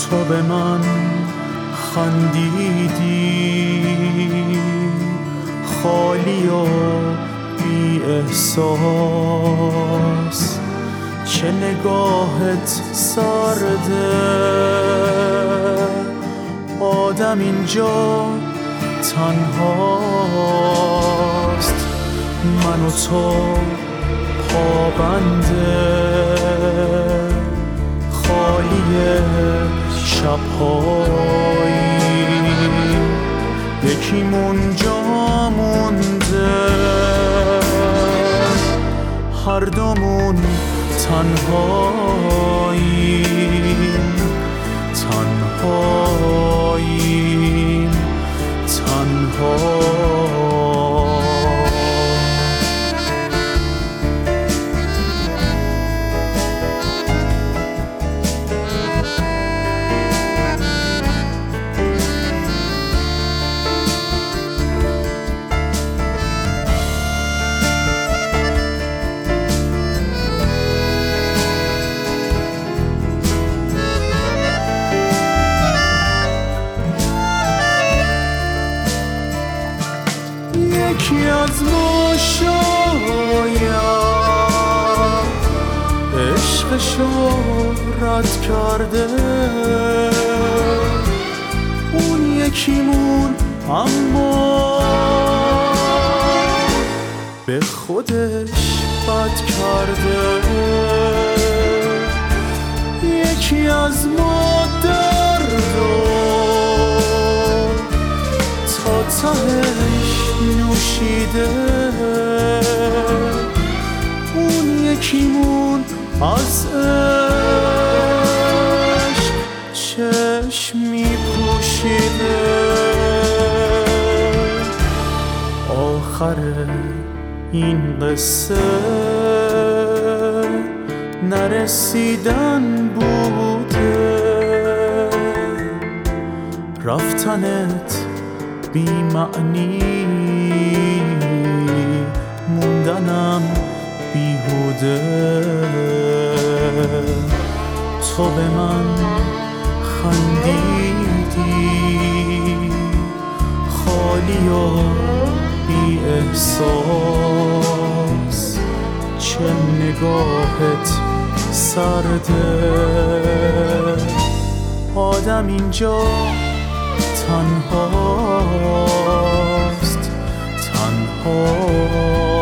تو به من خندیدی خالی و بی احساس، چه نگاهت سرده. آدم اینجا تنهاست، من و تو پابنده خالی شب‌هایی، یکیمون جا مونده، هر دومون تنهاییم تنهاییم یکی از ما شاید عشقشو رد کرده، اون یکیمون اما به خودش بد کرده. یکی از ما دردو تا تهش نوشیده، اون یکیمون از عشق چشم می‌پوشیده. آخر این قصه نرسیدن بوده، رفتنت بی معنی، موندنم بیهوده. تو به من خندیدی خالی و بی احساس، چه نگاهت سرده. آدم اینجا تنهاست تنها